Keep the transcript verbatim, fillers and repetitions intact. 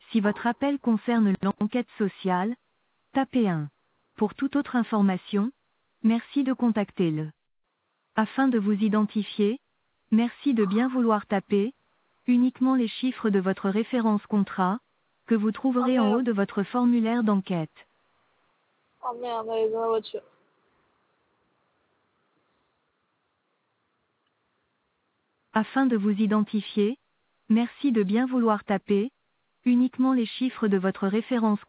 Si votre appel concerne l'enquête sociale, tapez un. Pour toute autre information, merci de contacter le. Afin de vous identifier, merci de bien vouloir taper uniquement les chiffres de votre référence contrat, que vous Oh trouverez en haut merde. de votre formulaire d'enquête. Oh merde, allez, dans la voiture. Afin de vous identifier, merci de bien vouloir taper uniquement les chiffres de votre référence